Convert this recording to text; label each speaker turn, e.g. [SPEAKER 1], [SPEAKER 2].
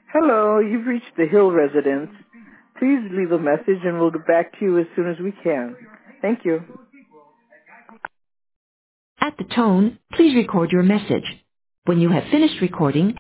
[SPEAKER 1] Hello, you've reached the Hill residence. Please leave a message and we'll get back to you as soon as we can. Thank you.
[SPEAKER 2] At the tone, please record your message. When you have finished recording,